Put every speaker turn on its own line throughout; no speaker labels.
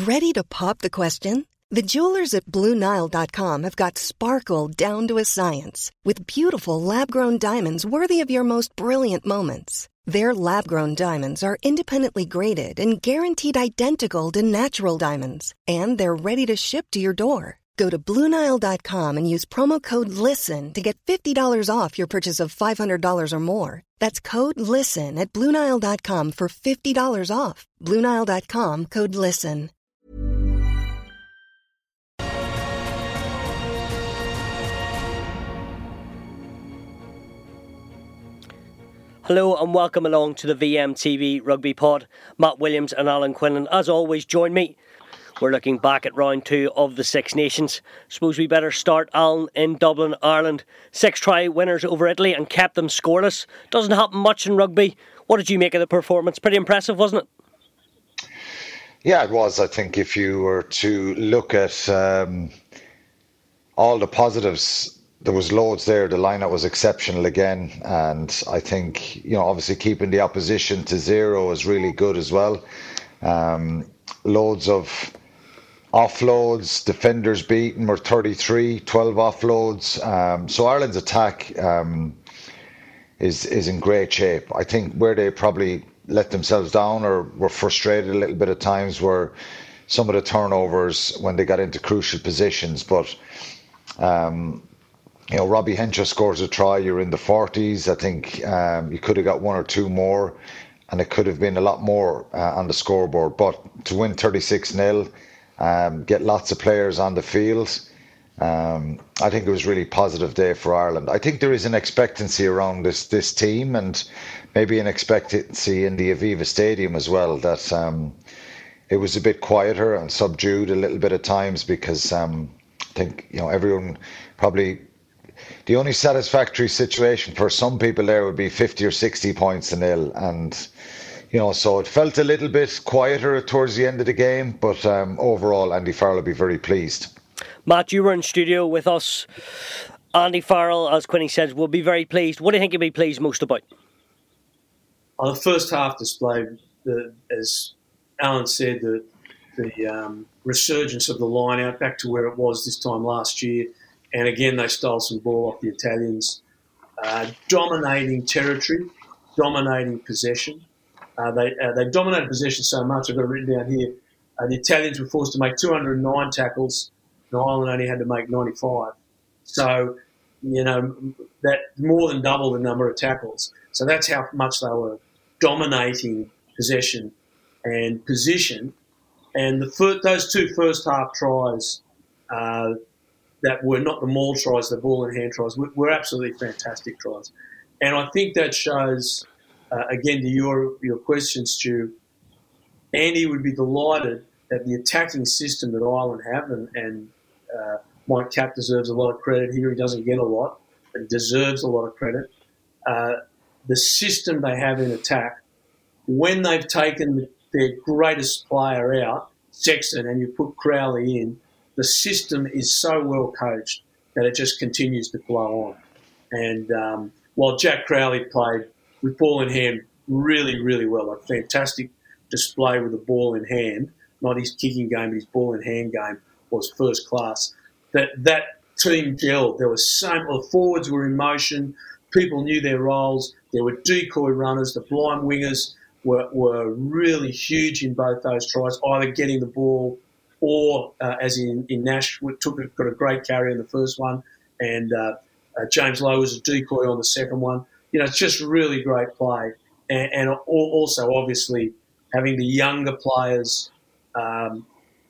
Ready to pop the question? The jewelers at BlueNile.com have got sparkle down to a science with beautiful lab-grown diamonds worthy of your most brilliant moments. Their lab-grown diamonds are independently graded and guaranteed identical to natural diamonds, and they're ready to ship to your door. Go to BlueNile.com and use promo code LISTEN to get $50 off your purchase of $500 or more. That's code LISTEN at BlueNile.com for $50 off. BlueNile.com, code LISTEN.
Hello and welcome along to the VMTV Rugby Pod. Matt Williams and Alan Quinlan, as always, join me. We're looking back at round 2 of the Six Nations. Suppose we better start, Alan, in Dublin, Ireland. 6-try winners over Italy and kept them scoreless. Doesn't happen much in rugby. What did you make of the performance? Pretty impressive, wasn't it?
Yeah, it was. I think if you were to look at all the positives, there was loads there. The lineup was exceptional again, and I think, obviously keeping the opposition to 0 is really good as well. Loads of offloads, defenders beaten were 33, 12 offloads. So Ireland's attack is in great shape. I think where they probably let themselves down or were frustrated a little bit at times were some of the turnovers when they got into crucial positions. But Robbie Henshaw scores a try, you're in the 40s. I think you could have got 1 or 2 more, and it could have been a lot more on the scoreboard. But to win 36-0, get lots of players on the field, I think it was a really positive day for Ireland. I think there is an expectancy around this team, and maybe an expectancy in the Aviva Stadium as well, that it was a bit quieter and subdued a little bit at times, because I think everyone probably... The only satisfactory situation for some people there would be 50 or 60 points to nil. And, so it felt a little bit quieter towards the end of the game. But overall, Andy Farrell will be very pleased.
Matt, you were in studio with us. Andy Farrell, as Quinny says, will be very pleased. What do you think he'll be pleased most about?
On the first half display, as Alan said, the resurgence of the line out back to where it was this time last year. And again, they stole some ball off the Italians. Dominating territory, dominating possession. They dominated possession so much, I've got it written down here, the Italians were forced to make 209 tackles, and Ireland only had to make 95. So, that more than double the number of tackles. So that's how much they were dominating possession and position. And those 2 first half tries, that were not the maul tries, the ball in hand tries, were absolutely fantastic tries. And I think that shows, again, to your question, Stu, Andy would be delighted that the attacking system that Ireland have, and Mike Capp deserves a lot of credit here. He doesn't get a lot, but he deserves a lot of credit. The system they have in attack, when they've taken their greatest player out, Sexton, and you put Crowley in, the system is so well coached that it just continues to flow on. And while Jack Crowley played with ball in hand really, really well, a fantastic display with the ball in hand, not his kicking game, but his ball in hand game was first class. That team gelled. There was the forwards were in motion, people knew their roles, there were decoy runners, the blind wingers were really huge in both those tries, either getting the ball or, as in Nash, got a great carry in the first one, and James Lowe was a decoy on the second one. It's just really great play. And also, obviously, having the younger players and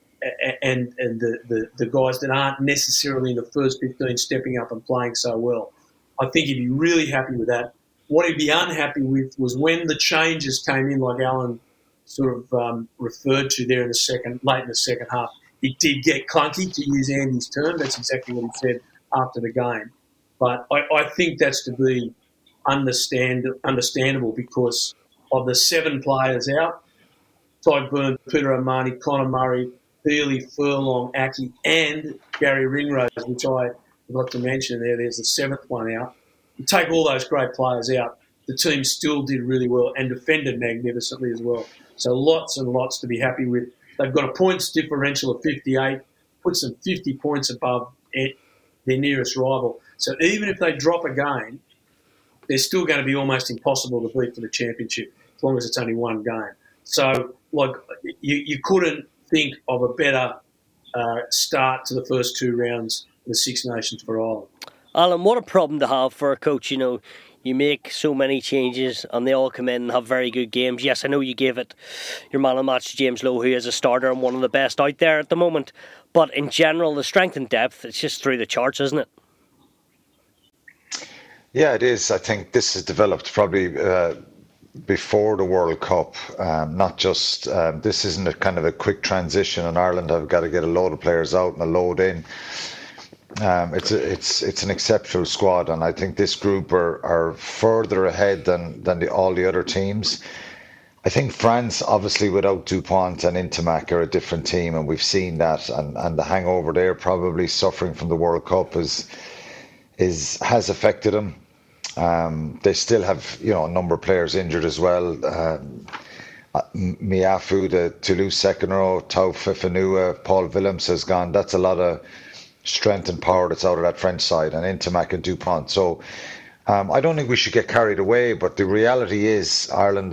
the guys that aren't necessarily in the first 15 stepping up and playing so well. I think he'd be really happy with that. What he'd be unhappy with was when the changes came in, like Alan sort of referred to there late in the second half. It did get clunky, to use Andy's term. That's exactly what he said after the game. But I think that's to be understandable because of the 7 players out, Todd Byrne, Peter O'Mahony, Conor Murray, Healy, Furlong, Aki, and Gary Ringrose, which I forgot to mention there. There's the 7th one out. You take all those great players out, the team still did really well and defended magnificently as well. So lots and lots to be happy with. They've got a points differential of 58, puts them 50 points above their nearest rival. So even if they drop a game, they're still going to be almost impossible to beat for the championship as long as it's only one game. So, you couldn't think of a better start to the first two rounds of the Six Nations for Ireland.
Alan, what a problem to have for a coach. You know, you make so many changes and they all come in and have very good games. Yes, I know you gave it your man of the match to James Lowe, who is a starter and one of the best out there at the moment. But in general, the strength and depth, it's just through the charts, isn't it?
Yeah, it is. I think this has developed probably before the World Cup. Not just this isn't a kind of a quick transition, and Ireland have got to get a load of players out and a load in. It's an exceptional squad, and I think this group are further ahead than all the other teams. I think France, obviously, without Dupont and Intermac, are a different team, and we've seen that. And the hangover there, probably suffering from the World Cup, has affected them. They still have, a number of players injured as well. Miafu, the Toulouse second row, Tau Fifenua, Paul Willems has gone. That's a lot of strength and power that's out of that French side, and Intermac and Dupont. So I don't think we should get carried away, but the reality is Ireland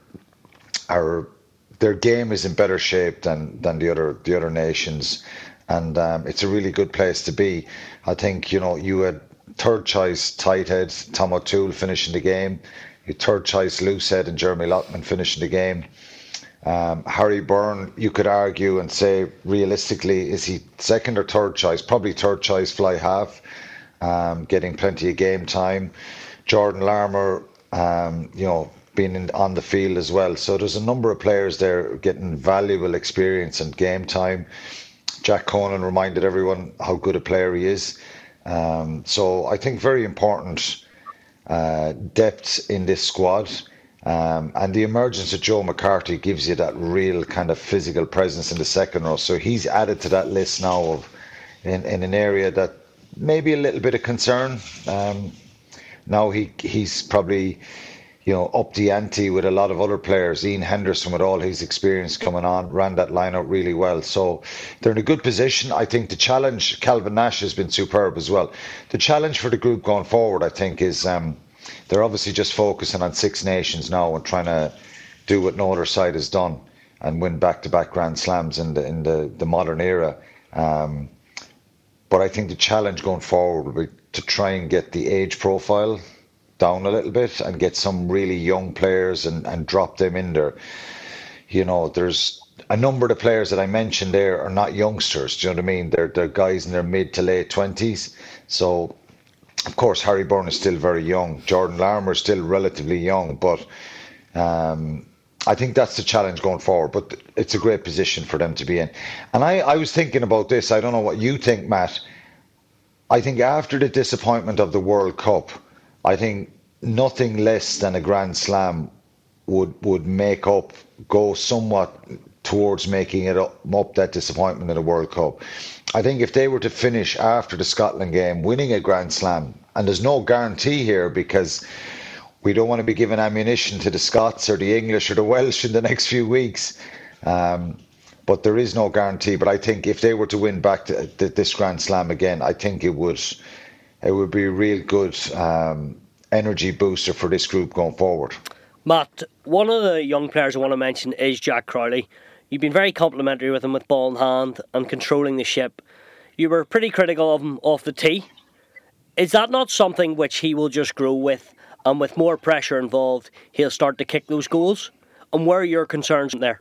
their game is in better shape than the other nations, and it's a really good place to be. I think you had third choice tight head Tom O'Toole finishing the game, you third choice loose head and Jeremy Lockman finishing the game. Harry Byrne, you could argue and say realistically, is he second or third choice? Probably third choice fly half, getting plenty of game time. Jordan Larmour, being on the field as well. So there's a number of players there getting valuable experience and game time. Jack Conan reminded everyone how good a player he is. So I think very important depth in this squad. And the emergence of Joe McCarthy gives you that real kind of physical presence in the second row. So he's added to that list now of in an area that maybe a little bit of concern. Now he's probably up the ante with a lot of other players. Ian Henderson, with all his experience coming on, ran that lineup really well. So they're in a good position. I think the challenge, Calvin Nash has been superb as well. The challenge for the group going forward, I think, is they're obviously just focusing on Six Nations now and trying to do what no other side has done and win back-to-back Grand Slams in the modern era. But I think the challenge going forward will be to try and get the age profile down a little bit and get some really young players and drop them in there. There's a number of the players that I mentioned there are not youngsters. Do you know what I mean? They're guys in their mid to late 20s. So, of course, Harry Byrne is still very young. Jordan Larmour is still relatively young. But I think that's the challenge going forward. But it's a great position for them to be in. And I was thinking about this. I don't know what you think, Matt. I think after the disappointment of the World Cup, I think nothing less than a Grand Slam would go somewhat towards making it up that disappointment in the World Cup. I think if they were to finish after the Scotland game winning a Grand Slam, and there's no guarantee here because we don't want to be giving ammunition to the Scots or the English or the Welsh in the next few weeks, but there is no guarantee. But I think if they were to win back this Grand Slam again, I think it would be a real good energy booster for this group going forward.
Matt, one of the young players I want to mention is Jack Crowley. You've been very complimentary with him with ball in hand and controlling the ship. You were pretty critical of him off the tee. Is that not something which he will just grow with, and with more pressure involved, he'll start to kick those goals? And where are your concerns there?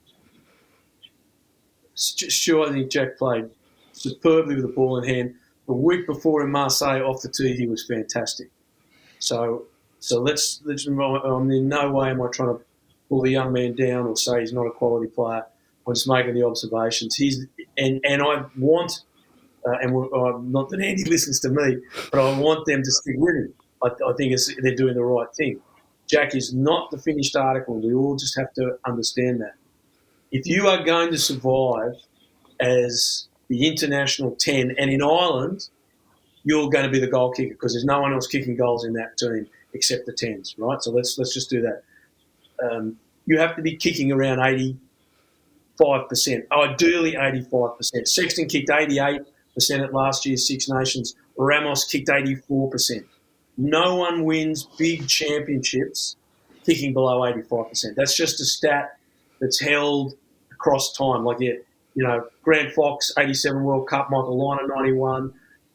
Sure, I think Jack played superbly with the ball in hand. The week before in Marseille off the tee, he was fantastic. So let's in no way am I trying to pull the young man down or say he's not a quality player. I'm just making the observations. And I want, not that Andy listens to me, but I want them to stick with him. I think they're doing the right thing. Jack is not the finished article. We all just have to understand that. If you are going to survive as the international 10, and in Ireland, you're going to be the goal kicker because there's no one else kicking goals in that team except the 10s, right? So let's just do that. You have to be kicking around 80, 85%, ideally 85%. Sexton kicked 88% at last year's Six Nations. Ramos kicked 84%. No one wins big championships kicking below 85%. That's just a stat that's held across time. Like, Grant Fox, 87 World Cup, Michael Lynagh, 91.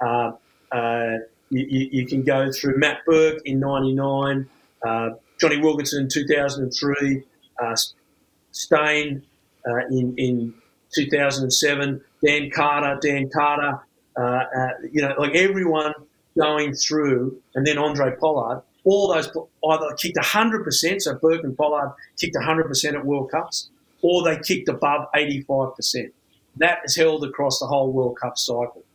You can go through Matt Burke in 99, Johnny Wilkinson in 2003, Stain in 2007, Dan Carter, like everyone going through, and then Andre Pollard, all those either kicked 100%, so Burke and Pollard kicked 100% at World Cups, or they kicked above 85%. That is held across the whole World Cup cycle.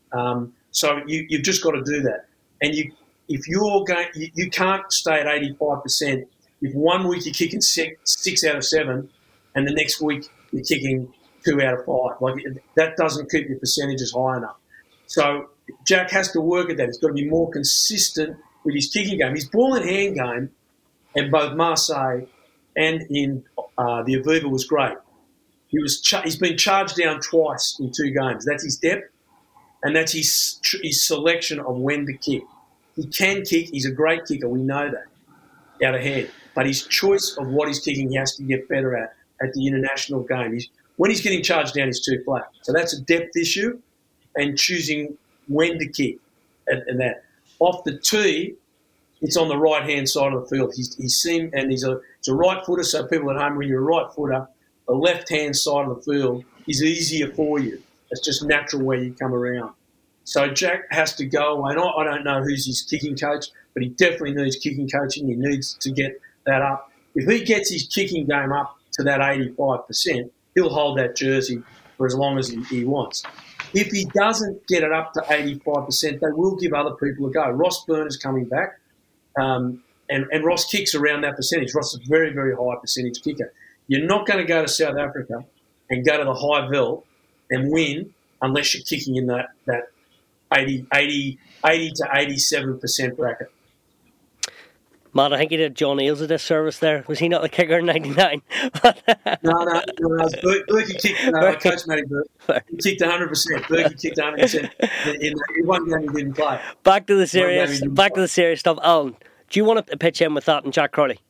So you've just got to do that. And if you're going, you can't stay at 85%. If 1 week you're kicking six out of 7, and the next week you're kicking 2 out of 5, like that doesn't keep your percentages high enough. So Jack has to work at that. He's got to be more consistent with his kicking game. His ball and hand game, in both Marseille and in the Aviva, was great. He's been charged down twice in 2 games. That's his depth, and that's his selection of when to kick. He can kick. He's a great kicker. We know that out of head. But his choice of what he's kicking, he has to get better at the international game. When he's getting charged down, he's too flat. So that's a depth issue, and choosing when to kick and that. Off the tee, it's on the right-hand side of the field. He's a right footer, so people at home, when you're a right footer, the left-hand side of the field is easier for you. It's just natural where you come around. So Jack has to go away. And I don't know who's his kicking coach, but he definitely needs kicking coaching. He needs to get that up. If he gets his kicking game up to that 85%, he'll hold that jersey for as long as he wants. If he doesn't get it up to 85%, they will give other people a go. Ross Byrne is coming back, and Ross kicks around that percentage. Ross is a very, very high percentage kicker. You're not going to go to South Africa and go to the high veld and win unless you're kicking in that 80 to 87% bracket.
Matt, I think you did John Eales a disservice there. Was he not the kicker in 99?
No. Berkey kicked, Coach Matty Burke. He kicked 100%. Berkey kicked 100%. In one game he didn't play.
Back to the serious stuff. Alan, do you want to pitch in with that and Jack Crowley?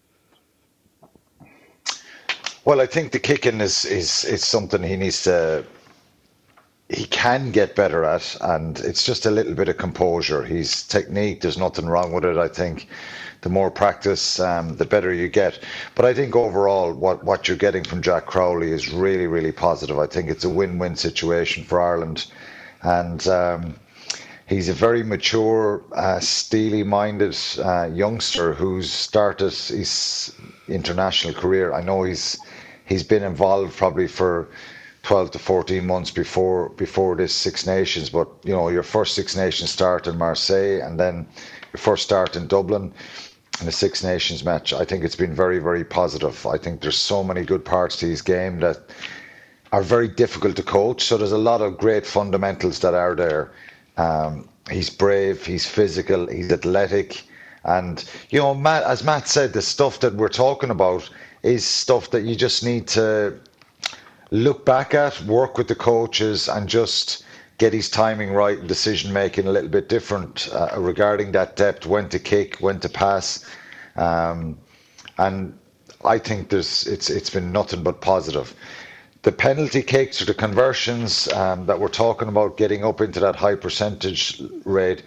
Well, I think the kicking is something he can get better at, and it's just a little bit of composure. His technique, there's nothing wrong with it. I think the more practice, the better you get. But I think overall, what you're getting from Jack Crowley is really, really positive. I think it's a win-win situation for Ireland, and he's a very mature, steely-minded youngster who's started his international career. I know he's been involved probably for 12 to 14 months before this Six Nations, but your first Six Nations start in Marseille and then your first start in Dublin in a Six Nations match, I think it's been very, very positive. I think there's so many good parts to his game that are very difficult to coach, so there's a lot of great fundamentals that are there. He's brave, he's physical, he's athletic, and Matt, as Matt said, the stuff that we're talking about is stuff that you just need to look back at, work with the coaches, and just get his timing right and decision making a little bit different regarding that depth, when to kick, when to pass, and I think it's been nothing but positive. The penalty kicks or the conversions that we're talking about, getting up into that high percentage rate,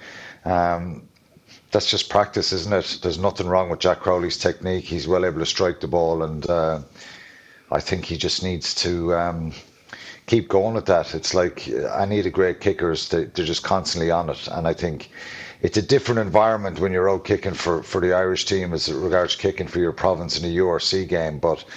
that's just practice, isn't it? There's nothing wrong with Jack Crowley's technique. He's well able to strike the ball, and I think he just needs to keep going with that. It's like any of the great kickers, they're just constantly on it. And I think it's a different environment when you're out kicking for the Irish team as regards kicking for your province in a URC game. But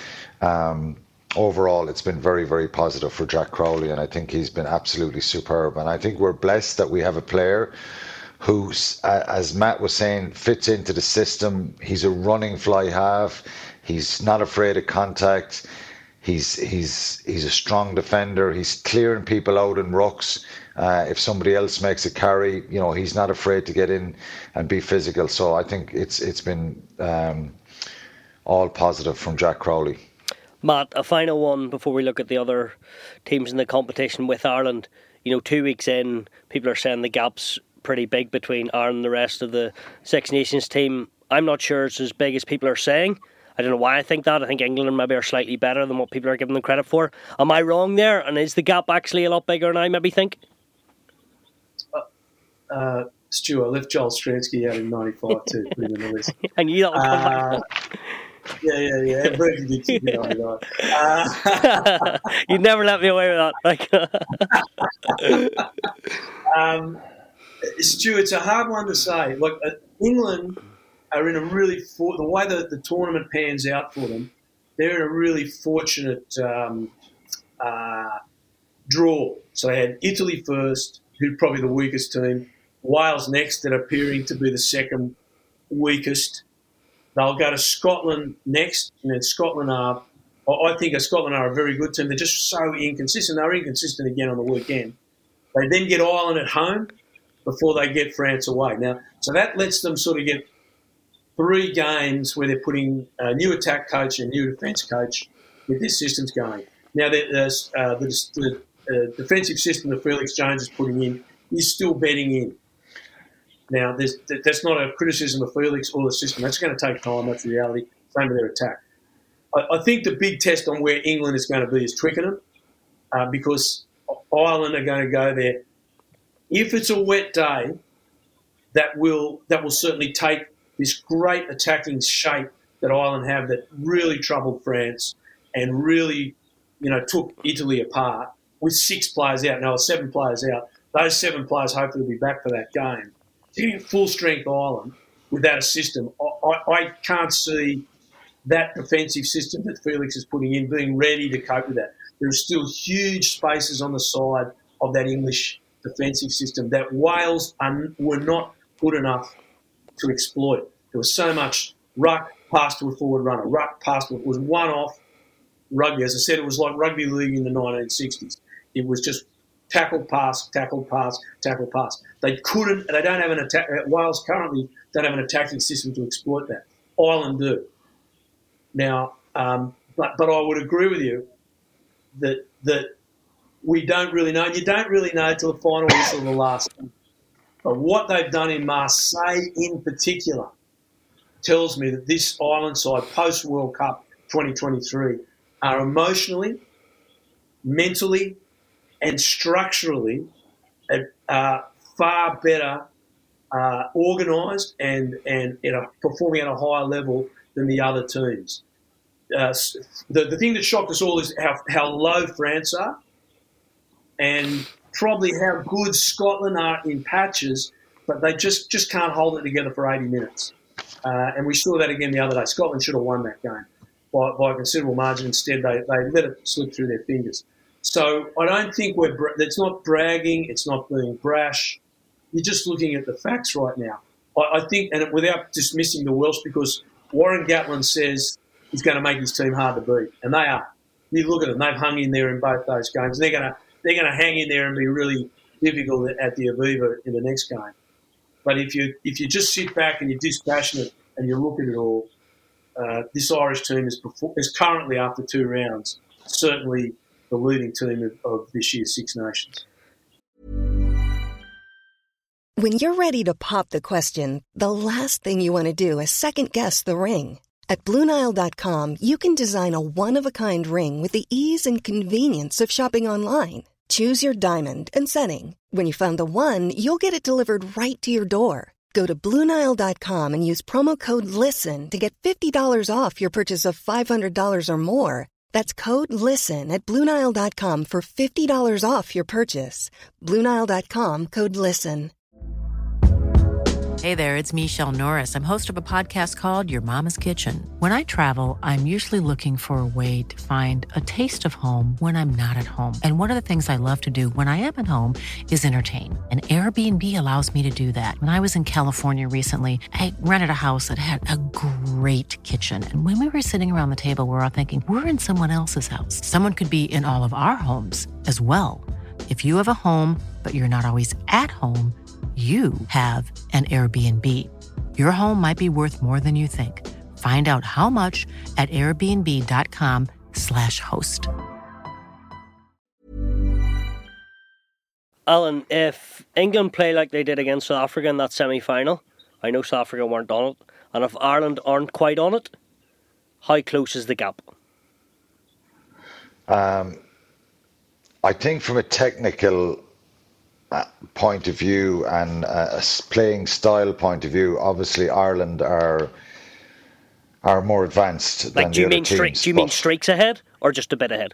overall, it's been very, very positive for Jack Crowley, and I think he's been absolutely superb. And I think we're blessed that we have a player who, as Matt was saying, fits into the system. He's a running fly half. He's not afraid of contact. He's a strong defender. He's clearing people out in rucks. If somebody else makes a carry, he's not afraid to get in and be physical. So I think it's been all positive from Jack Crowley.
Matt, a final one before we look at the other teams in the competition with Ireland. 2 weeks in, people are saying the gap's pretty big between Ireland and the rest of the Six Nations team. I'm not sure it's as big as people are saying. I don't know why I think that. I think England maybe are slightly better than what people are giving them credit for. Am I wrong there? And is the gap actually a lot bigger than I maybe think?
Stu, I left Joel Stransky out in 95 too, put him in the list.
I knew that would come back.
Yeah. Brendan did
You'd never let me away with that.
Stu, it's a hard one to say. Look, England are in a really the way that the tournament pans out for them, they're in a really fortunate draw. So they had Italy first, who's probably the weakest team. Wales next, that are appearing to be the second weakest. They'll go to Scotland next, and then Scotland are a very good team. They're just so inconsistent. They're inconsistent again on the weekend. They then get Ireland at home before they get France away. Now, so that lets them sort of get 3 games where they're putting a new attack coach and a new defence coach with their systems going. Now, the defensive system that Felix Jones is putting in is still bedding in. Now, that's not a criticism of Felix or the system. That's going to take time. That's the reality. Same with their attack. I think the big test on where England is going to be is Twickenham, because Ireland are going to go there. If it's a wet day, that will certainly take this great attacking shape that Ireland have that really troubled France and really, took Italy apart with 6 players out. Now, 7 players out. Those 7 players hopefully will be back for that game. Getting full-strength Ireland without a system, I can't see that defensive system that Felix is putting in being ready to cope with that. There are still huge spaces on the side of that English defensive system that Wales were not good enough to exploit. There was so much ruck, pass to a forward runner, ruck, pass to it was one-off rugby. As I said, it was like rugby league in the 1960s. It was just tackle, pass, tackle, pass, tackle, pass. They don't have an attack. Wales currently don't have an attacking system to exploit that. Ireland do. Now, but I would agree with you that we don't really know. And you don't really know till the final whistle of the last game. But what they've done in Marseille in particular tells me that this Ireland side, post-World Cup 2023, are emotionally, mentally, and structurally far better organised and performing at a higher level than the other teams. The thing that shocked us all is how low France are and probably how good Scotland are in patches, but they just can't hold it together for 80 minutes. And we saw that again the other day. Scotland should have won that game by a considerable margin. Instead, they let it slip through their fingers. So I don't think it's not bragging, it's not being brash. You're just looking at the facts right now. I think, and without dismissing the Welsh, because Warren Gatland says he's going to make his team hard to beat, and they are. You look at them; they've hung in there in both those games. They're going to hang in there and be really difficult at the Aviva in the next game. But if you just sit back and you're dispassionate and you look at it all, this Irish team is currently, after 2 rounds, certainly the leading team of this year's Six Nations.
When you're ready to pop the question, the last thing you want to do is second-guess the ring. At BlueNile.com, you can design a one-of-a-kind ring with the ease and convenience of shopping online. Choose your diamond and setting. When you find the one, you'll get it delivered right to your door. Go to BlueNile.com and use promo code LISTEN to get $50 off your purchase of $500 or more. That's code LISTEN at BlueNile.com for $50 off your purchase. BlueNile.com, code LISTEN.
Hey there, it's Michelle Norris. I'm host of a podcast called Your Mama's Kitchen. When I travel, I'm usually looking for a way to find a taste of home when I'm not at home. And one of the things I love to do when I am at home is entertain. And Airbnb allows me to do that. When I was in California recently, I rented a house that had a great kitchen. And when we were sitting around the table, we were all thinking, we're in someone else's house. Someone could be in all of our homes as well. If you have a home, but you're not always at home, you have an Airbnb. Your home might be worth more than you think. Find out how much at airbnb.com Alan.com/host.
Alan, if England play like they did against South Africa in that semi-final, I know South Africa weren't on it, and if Ireland aren't quite on it, how close is the gap?
I think from a technical point of view and a playing style point of view, obviously Ireland are more advanced than the other teams.
Do you mean streaks ahead or just a bit ahead?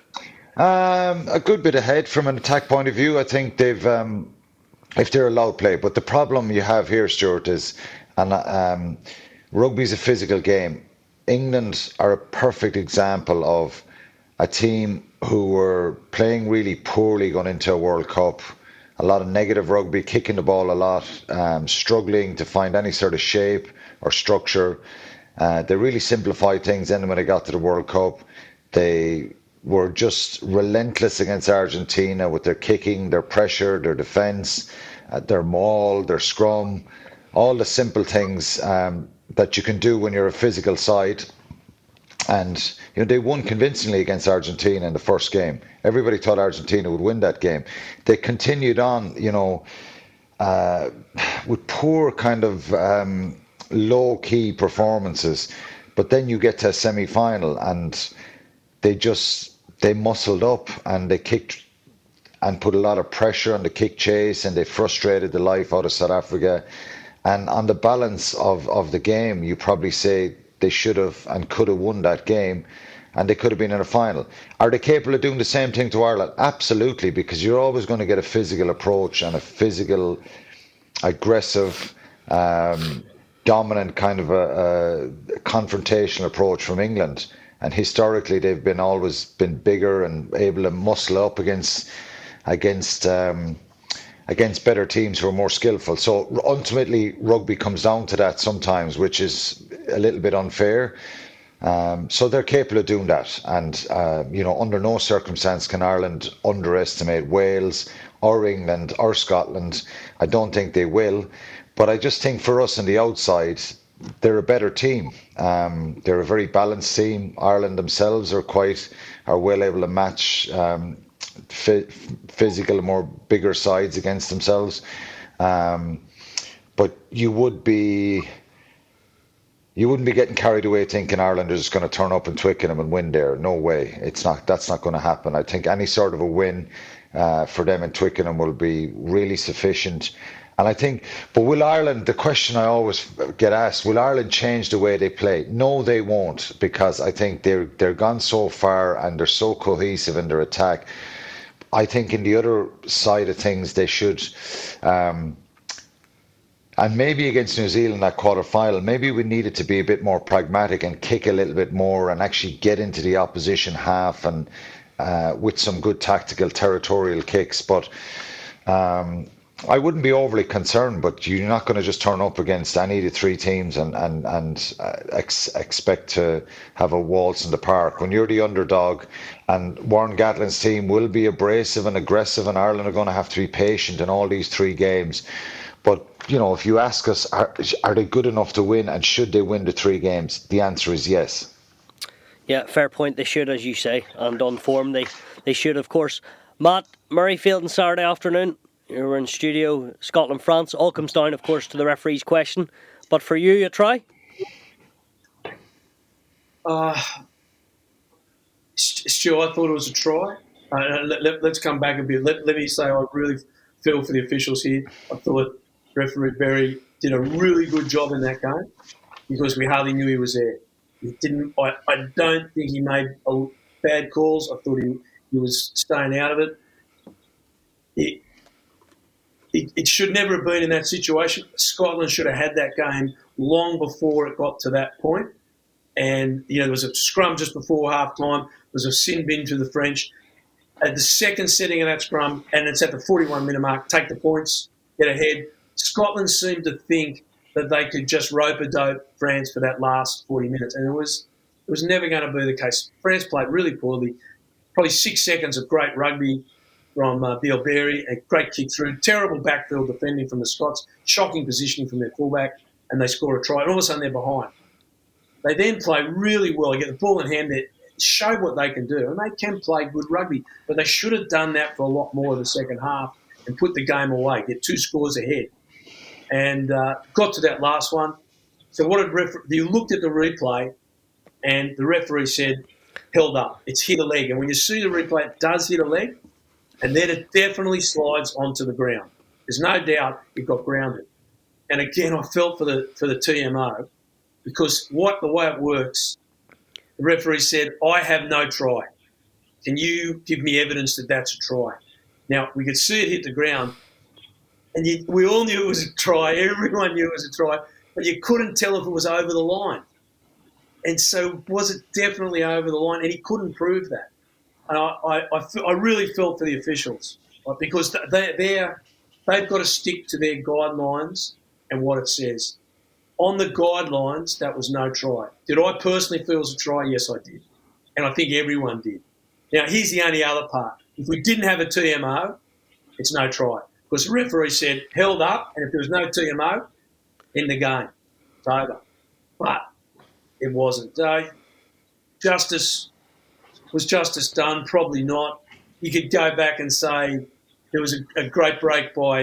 A good bit ahead from an attack point of view. I think they've, if they're allowed play. But the problem you have here, Stuart, is, and rugby's a physical game. England are a perfect example of a team who were playing really poorly going into a World Cup. A lot of negative rugby, kicking the ball a lot, struggling to find any sort of shape or structure. They really simplified things. Then when they got to the World Cup, they were just relentless against Argentina with their kicking, their pressure, their defence, their maul, their scrum, all the simple things that you can do when you're a physical side. And they won convincingly against Argentina in the first game. Everybody thought Argentina would win that game. They continued on, with poor kind of low-key performances. But then you get to a semi-final and they muscled up and they kicked and put a lot of pressure on the kick chase, and they frustrated the life out of South Africa. And on the balance of the game, you probably say they should have and could have won that game, and they could have been in a final. Are they capable of doing the same thing to Ireland? Absolutely, because you're always going to get a physical approach and a physical, aggressive, dominant kind of a confrontational approach from England. And historically, they've always been bigger and able to muscle up against better teams who are more skillful. So ultimately, rugby comes down to that sometimes, which is a little bit unfair. So they're capable of doing that. And, under no circumstance can Ireland underestimate Wales or England or Scotland. I don't think they will. But I just think for us on the outside, they're a better team. They're a very balanced team. Ireland themselves are well able to match physical, more bigger sides against themselves. But you wouldn't be getting carried away thinking Ireland is just going to turn up in Twickenham and win there. No way. That's not going to happen. I think any sort of a win for them in Twickenham will be really sufficient. And I think, but will Ireland, the question I always get asked, will Ireland change the way they play? No, they won't, because I think they're gone so far and they're so cohesive in their attack. I think in the other side of things, they should, and maybe against New Zealand, that quarter-final, maybe we needed to be a bit more pragmatic and kick a little bit more and actually get into the opposition half and with some good tactical territorial kicks. But I wouldn't be overly concerned, but you're not going to just turn up against any of the three teams and expect to have a waltz in the park. When you're the underdog, and Warren Gatland's team will be abrasive and aggressive, and Ireland are going to have to be patient in all these three games. But, if you ask us, are they good enough to win, and should they win the three games? The answer is yes.
Yeah, fair point. They should, as you say, and on form they should, of course. Matt, Murrayfield on Saturday afternoon. You're in studio, Scotland, France. All comes down, of course, to the referee's question. But for you, a try?
Stu, I thought it was a try. Let's come back a bit. Let me say I really feel for the officials here. I thought referee Berry did a really good job in that game because we hardly knew he was there. He didn't. I don't think he made bad calls. I thought he was staying out of it. It should never have been in that situation. Scotland should have had that game long before it got to that point. And, there was a scrum just before half-time. There was a sin bin to the French. At the second setting of that scrum, and it's at the 41-minute mark, take the points, get ahead. Scotland seemed to think that they could just rope-a-dope France for that last 40 minutes. And it was never going to be the case. France played really poorly. Probably 6 seconds of great rugby from Bill Berry, a great kick through, terrible backfield defending from the Scots, shocking positioning from their fullback, and they score a try. And all of a sudden they're behind. They then play really well. They get the ball in hand. showed what they can do, and they can play good rugby, but they should have done that for a lot more of the second half and put the game away, get 2 scores ahead. And got to that last one. So what did you looked at the replay, and the referee said, held up. It's hit a leg. And when you see the replay, it does hit a leg, and then it definitely slides onto the ground. There's no doubt it got grounded. And again, I felt for the TMO, because the way it works, the referee said, I have no try. Can you give me evidence that that's a try? Now, we could see it hit the ground, and we all knew it was a try. Everyone knew it was a try, but you couldn't tell if it was over the line. And so was it definitely over the line? And he couldn't prove that. And I really felt for the officials, right, because they've got to stick to their guidelines and what it says. On the guidelines, that was no try. Did I personally feel it was a try? Yes, I did. And I think everyone did. Now, here's the only other part. If we didn't have a TMO, it's no try. Because the referee said, held up, and if there was no TMO, in the game. It's over. But it wasn't. Was justice done? Probably not. You could go back and say there was a great break by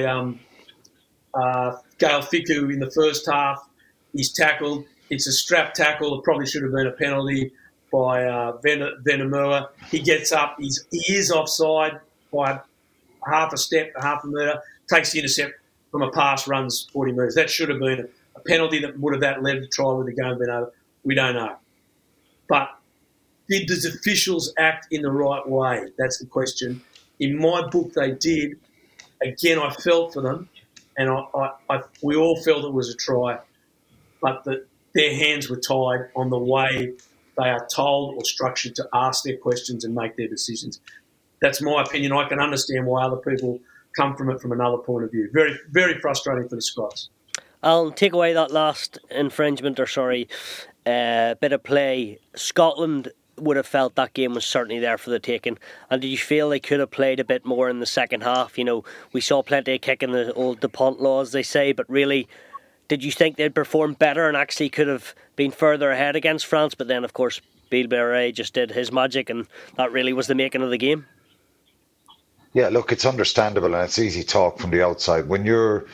Gail Fiku in the first half. He's tackled. It's a strap tackle. It probably should have been a penalty by Venamua. He gets up. He is offside by half a step, half a metre, takes the intercept from a pass, runs 40 metres. That should have been a penalty that would have led to try with the game been over. We don't know. But did the officials act in the right way? That's the question. In my book, they did. Again, I felt for them, and we all felt it was a try. But their hands were tied on the way they are told or structured to ask their questions and make their decisions. That's my opinion. I can understand why other people come from it from another point of view. Very, very frustrating for the Scots.
I'll take away that last infringement, bit of play. Scotland would have felt that game was certainly there for the taking. And did you feel they could have played a bit more in the second half? You know, we saw plenty of kicking, the old DuPont law, as they say, but really, did you think they'd performed better and actually could have been further ahead against France? But then, of course, Beale Barret just did his magic, and that really was the making of the game.
Yeah, look, it's understandable, and it's easy talk from the outside. When you're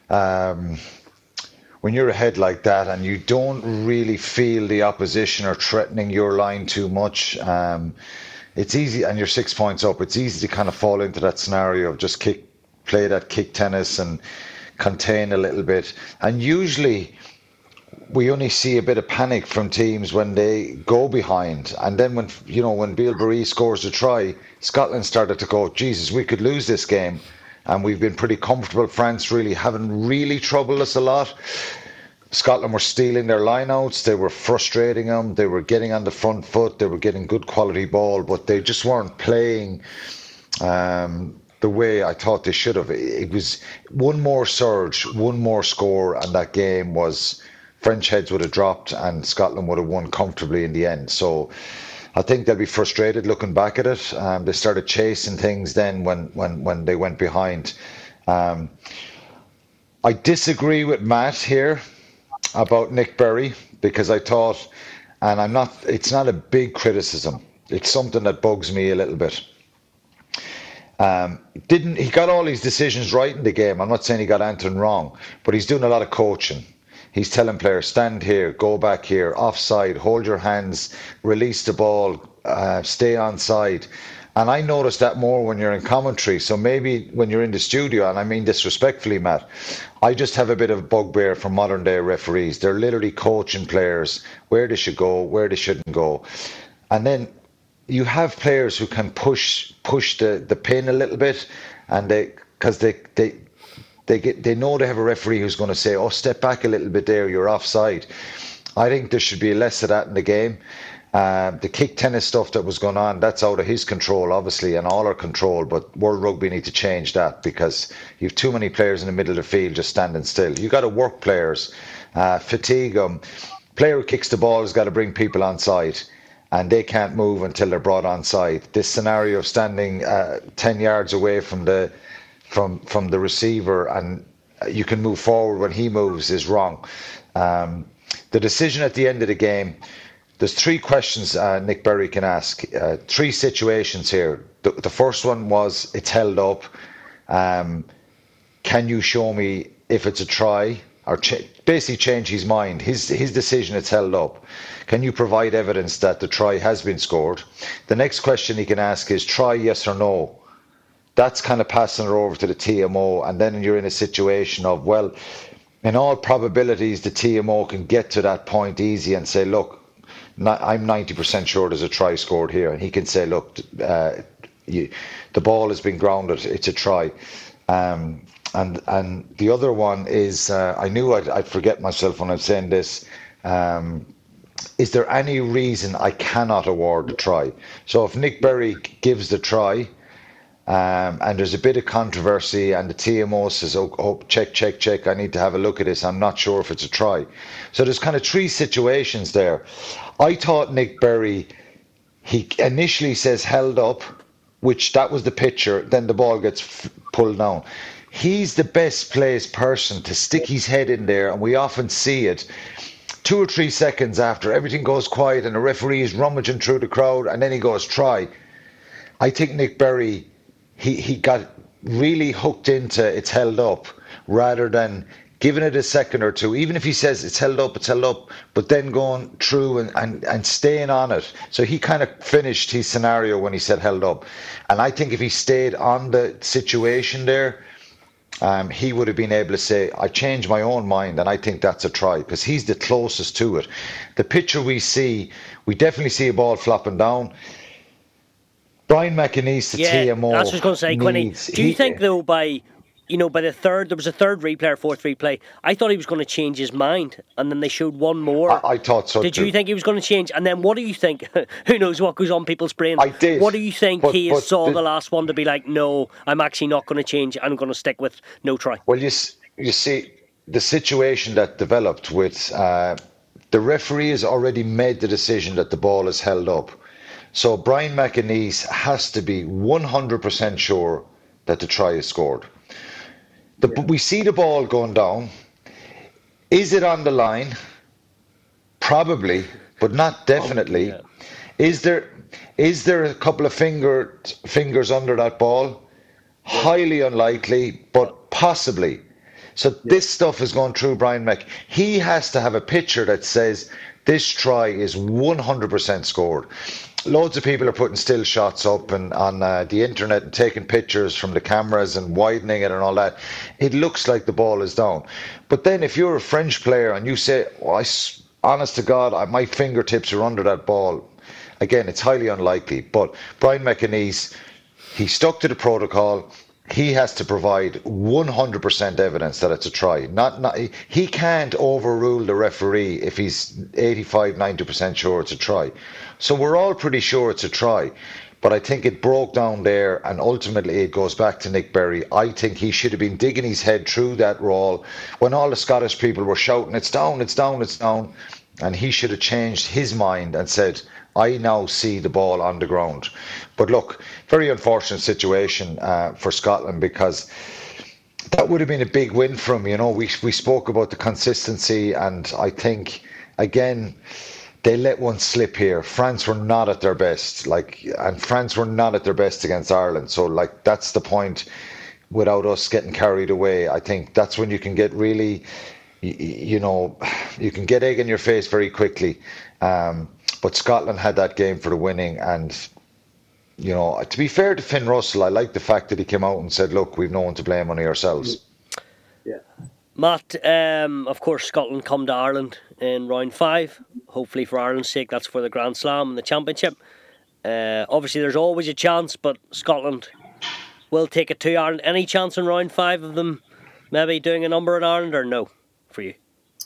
ahead like that and you don't really feel the opposition are threatening your line too much, it's easy, and you're 6 points up, it's easy to kind of fall into that scenario of just play that kick tennis and contain a little bit. And usually we only see a bit of panic from teams when they go behind. And then when Beale Barret scores a try, Scotland started to go, Jesus, we could lose this game. And we've been pretty comfortable. France really haven't really troubled us a lot. Scotland were stealing their lineouts. They were frustrating them. They were getting on the front foot. They were getting good quality ball, but they just weren't playing the way I thought they should have. It was one more surge, one more score, and that game was French heads would have dropped and Scotland would have won comfortably in the end. So I think they'll be frustrated looking back at it. They started chasing things then when they went behind. I disagree with Matt here about Nick Berry, because I thought, and it's not a big criticism. It's something that bugs me a little bit. He got all his decisions right in the game. I'm not saying he got anything wrong, but he's doing a lot of coaching. He's telling players, stand here, go back here, offside, hold your hands, release the ball, stay onside. And I noticed that more when you're in commentary. So maybe when you're in the studio, and I mean this respectfully, Matt, I just have a bit of bugbear for modern day referees. They're literally coaching players where they should go, where they shouldn't go. And then you have players who can push the pin a little bit, and they know they have a referee who's going to say, oh, step back a little bit there, you're offside. I think there should be less of that in the game. The kick tennis stuff that was going on, that's out of his control, obviously, and all our control, but World Rugby need to change that, because you have too many players in the middle of the field just standing still. You got to work players, fatigue them. Player who kicks the ball has got to bring people onside, and they can't move until they're brought onside. This scenario of standing 10 yards away from the receiver and you can move forward when he moves is wrong. The decision at the end of the game, there's three questions Nick Berry can ask. Three situations here. The first one was, it's held up. Can you show me if it's a try? Or basically change his mind. His decision, it's held up. Can you provide evidence that the try has been scored? The next question he can ask is, try yes or no. That's kind of passing it over to the TMO, and then you're in a situation of, well, in all probabilities, the TMO can get to that point easy and say, look, I'm 90% sure there's a try scored here. And he can say, look, the ball has been grounded, it's a try. And the other one is, I knew I'd forget myself when I'm saying this, is there any reason I cannot award the try? So if Nick Berry gives the try, and there's a bit of controversy and the TMO says, oh, check, I need to have a look at this, I'm not sure if it's a try. So there's kind of three situations there. I thought Nick Berry, he initially says held up, which that was the picture, then the ball gets pulled down. He's the best placed person to stick his head in there, and we often see it 2 or 3 seconds after everything goes quiet and the referee is rummaging through the crowd, and then he goes try. I think Nick Berry, he got really hooked into it's held up rather than giving it a second or two. Even if he says it's held up, but then going through and staying on it. So he kind of finished his scenario when he said held up. And I think if he stayed on the situation there, he would have been able to say, I changed my own mind and I think that's a try, because he's the closest to it. The picture we see, we definitely see a ball flopping down. Brian McAnese, the TMO.
That's what I was going to say, Quinny. Do you think, though, by the third, there was a third replay or fourth replay, I thought he was going to change his mind, and then they showed one more.
I thought so.
Did you think he was going to change? And then what do you think? Who knows what goes on people's brains?
I did.
What do you think he saw the last one to be like, no, I'm actually not going to change, I'm going to stick with no try?
Well, you see, the situation that developed with the referee has already made the decision that the ball is held up. So Brian McAnese has to be 100% sure that the try is scored. We see the ball going down. Is it on the line? Probably, but not definitely. Yeah. Is there a couple of fingers under that ball? Highly unlikely, but possibly. So this stuff is going through Brian Mac. He has to have a picture that says this try is 100% scored. Loads of people are putting still shots up and on the internet and taking pictures from the cameras and widening it and all that. It looks like the ball is down. But then if you're a French player and you say, honest to God, my fingertips are under that ball, again, it's highly unlikely. But Brian McAnese, he stuck to the protocol. He has to provide 100% evidence that it's a try. He can't overrule the referee if he's 85, 90% sure it's a try. So we're all pretty sure it's a try. But I think it broke down there, and ultimately it goes back to Nick Berry. I think he should have been digging his head through that roll when all the Scottish people were shouting, it's down, it's down, it's down. And he should have changed his mind and said, I now see the ball on the ground. But look, very unfortunate situation for Scotland, because that would have been a big win for him. You know, we spoke about the consistency, and I think, again, they let one slip here. France were not at their best, and France were not at their best against Ireland. So, that's the point. Without us getting carried away, I think that's when you can get really, you can get egg in your face very quickly. But Scotland had that game for the winning, and to be fair to Finn Russell, I like the fact that he came out and said, look, we've no one to blame, only ourselves.
Yeah.
Matt, of course, Scotland come to Ireland in round 5. Hopefully, for Ireland's sake, that's for the Grand Slam and the Championship. Obviously, there's always a chance, but Scotland will take it to Ireland. Any chance in round 5 of them maybe doing a number in Ireland, or no, for you?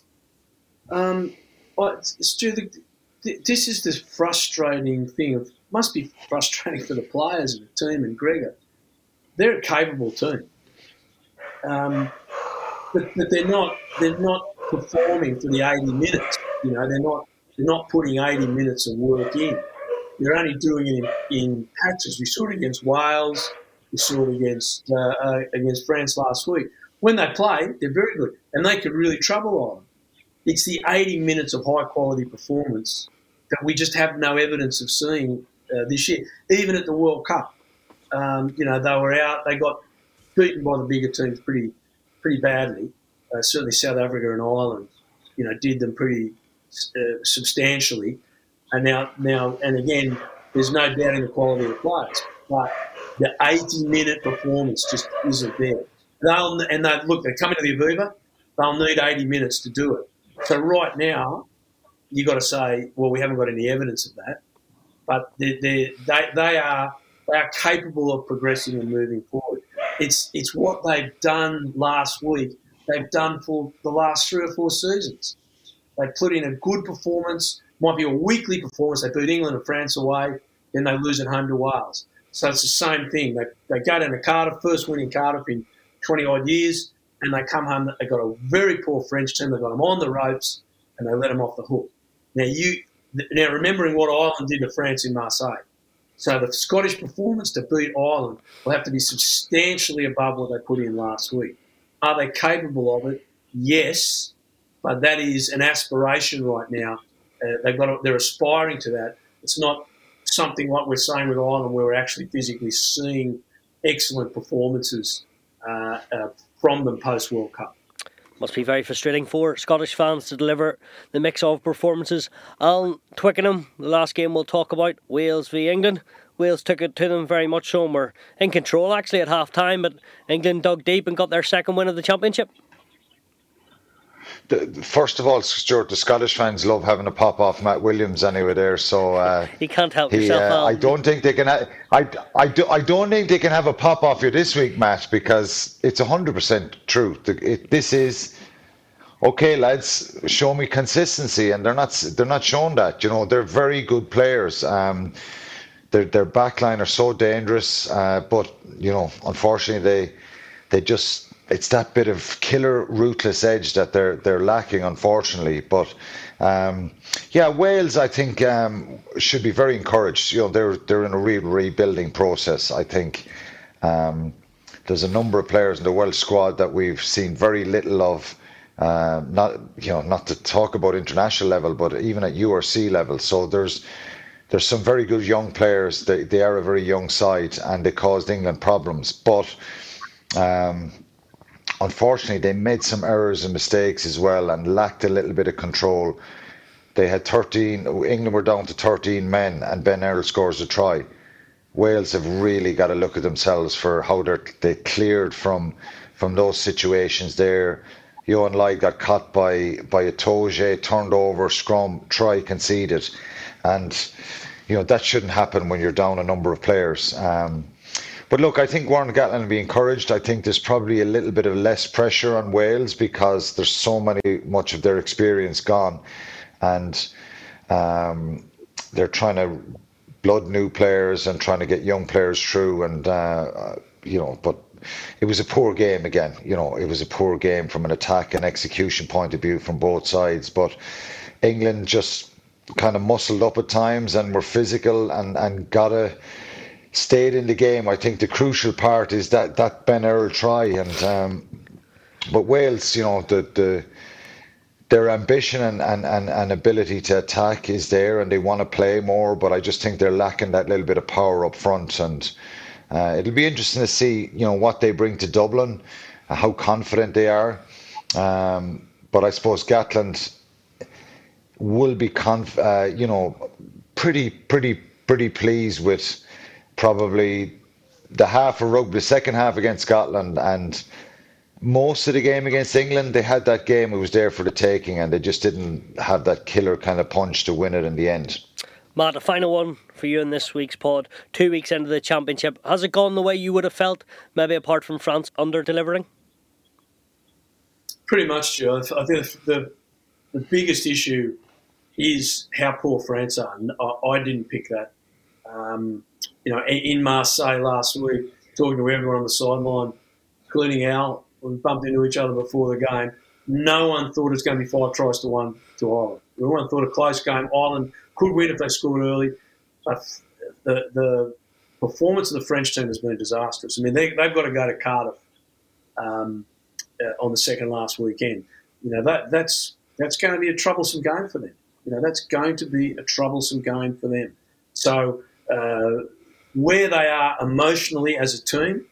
Stu, this is the frustrating thing. Must be frustrating for the players of the team and Gregor. They're a capable team. But they're not performing for the 80 minutes. They're not putting 80 minutes of work in. They're only doing it in patches. We saw it against Wales. We saw it against France last week. When they play, they're very good, and they could really trouble Ireland. It's the 80 minutes of high quality performance that we just have no evidence of seeing this year. Even at the World Cup, they were out. They got beaten by the bigger teams pretty badly. Certainly South Africa and Ireland, did them pretty substantially. And now, and again, there's no doubting the quality of the players, but the 80-minute performance just isn't there. Look, they come into the Aviva, they'll need 80 minutes to do it. So right now, you've got to say, well, we haven't got any evidence of that, but they are capable of progressing and moving forward. It's what they've done last week. They've done for the last 3 or 4 seasons. They put in a good performance. Might be a weekly performance. They beat England and France away, then they lose at home to Wales. So it's the same thing. They go down to Cardiff, first win in Cardiff in 20-odd years, and they come home. They've got a very poor French team. They've got them on the ropes, and they let them off the hook. Now remembering what Ireland did to France in Marseille. So the Scottish performance to beat Ireland will have to be substantially above what they put in last week. Are they capable of it? Yes, but that is an aspiration right now. They're aspiring to that. It's not something like we're saying with Ireland, where we're actually physically seeing excellent performances from them post-World Cup.
Must be very frustrating for Scottish fans to deliver the mix of performances. Alan, Twickenham, the last game we'll talk about, Wales v England. Wales took it to them very much so, and were in control actually at half-time, but England dug deep and got their second win of the championship.
First of all, Stuart, the Scottish fans love having a pop off Matt Williams anyway there. So
he can't help himself.
I don't think they can. I don't think they can have a pop off here this week, Matt, because it's 100% true. This is okay, lads. Show me consistency, and they're not showing that. They're very good players. Their backline are so dangerous, but unfortunately they just. It's that bit of killer, ruthless edge that they're lacking, unfortunately. But Wales, I think, should be very encouraged. They're in a real rebuilding process. I think there's a number of players in the Welsh squad that we've seen very little of. Not to talk about international level, but even at URC level. So there's some very good young players. They are a very young side, and they caused England problems. But unfortunately, they made some errors and mistakes as well and lacked a little bit of control. They had England were down to 13 men, and Ben Earl scores a try. Wales have really got to look at themselves for how they cleared from those situations there. Johan Lyde got caught by a Toge, turned over, scrum, try conceded. And, that shouldn't happen when you're down a number of players. But look, I think Warren Gatland will be encouraged. I think there's probably a little bit of less pressure on Wales because there's so much of their experience gone, and they're trying to blood new players and trying to get young players through. And but it was a poor game again. It was a poor game from an attack and execution point of view from both sides. But England just kind of muscled up at times and were physical and stayed in the game. I think the crucial part is that Ben Earl try, and but Wales, their ambition and ability to attack is there, and they want to play more. But I just think they're lacking that little bit of power up front, and it'll be interesting to see what they bring to Dublin, how confident they are. But I suppose Gatland will be pretty pleased with probably the second half against Scotland, and most of the game against England. They had that game, it was there for the taking, and they just didn't have that killer kind of punch to win it in the end.
Matt, a final one for you in this week's pod. 2 weeks into the championship, has it gone the way you would have felt, maybe apart from France under-delivering?
Pretty much, Joe. I think the biggest issue is how poor France are. I didn't pick that. In Marseille last week, talking to everyone on the sideline, including Al, we bumped into each other before the game. No one thought it was going to be 5 tries to 1 to Ireland. Everyone thought a close game. Ireland could win if they scored early. But the performance of the French team has been disastrous. I mean, they've got to go to Cardiff on the second last weekend. That's going to be a troublesome game for them. That's going to be a troublesome game for them. So where they are emotionally as a team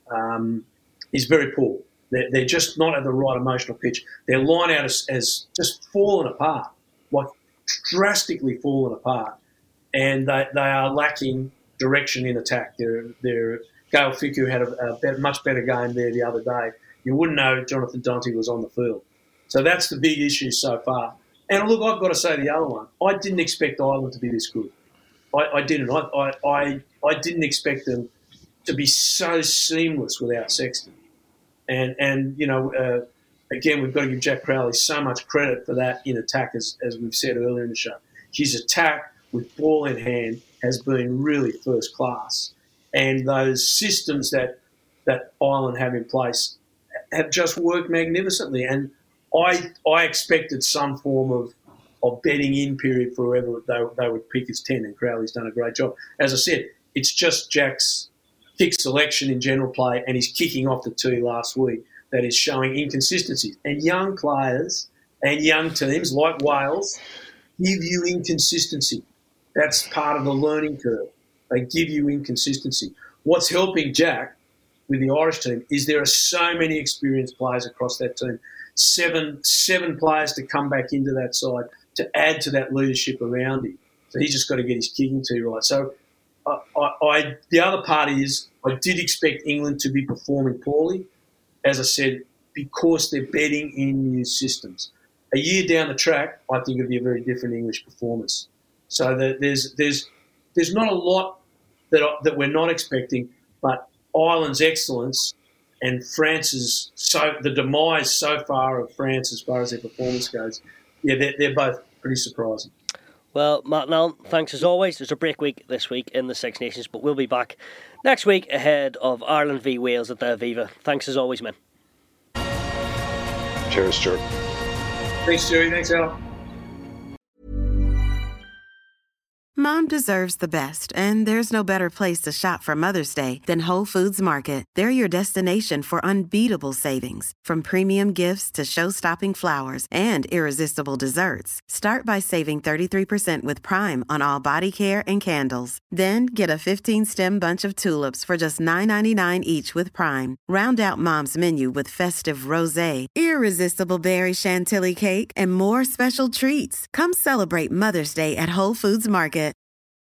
is very poor. They're just not at the right emotional pitch. Their line out has just fallen apart, like drastically fallen apart, and they are lacking direction in attack. Gale Fickou had a much better game there the other day. You wouldn't know Jonathan Dante was on the field. So that's the big issue so far. And look, I've got to say the other one. I didn't expect Ireland to be this good. I didn't. I didn't expect them to be so seamless without Sexton. And again, we've got to give Jack Crowley so much credit for that in attack, as we've said earlier in the show. His attack with ball in hand has been really first class. And those systems that Ireland have in place have just worked magnificently. And I expected some form of betting in period for whoever they would pick as 10, and Crowley's done a great job. As I said, it's just Jack's kick selection in general play and his kicking off the tee last week that is showing inconsistencies. And young players and young teams like Wales give you inconsistency. That's part of the learning curve. They give you inconsistency. What's helping Jack with the Irish team is there are so many experienced players across that team. Seven players to come back into that side to add to that leadership around him. So he's just got to get his kicking tee right. So the other part is I did expect England to be performing poorly, as I said, because they're betting in new systems. A year down the track, I think it'll be a very different English performance. So there's not a lot that we're not expecting, but Ireland's excellence and France's the demise so far of France as far as their performance goes, they're both pretty surprising.
Well, Matt and Alan, thanks as always. There's a break week this week in the Six Nations, but we'll be back next week ahead of Ireland v Wales at the Aviva. Thanks as always, men.
Cheers, Stuart.
Thanks, Stuart. Thanks, Al.
Mom deserves the best, and there's no better place to shop for Mother's Day than Whole Foods Market. They're your destination for unbeatable savings, from premium gifts to show-stopping flowers and irresistible desserts. Start by saving 33% with Prime on all body care and candles. Then get a 15-stem bunch of tulips for just $9.99 each with Prime. Round out Mom's menu with festive rosé, irresistible berry chantilly cake, and more special treats. Come celebrate Mother's Day at Whole Foods Market.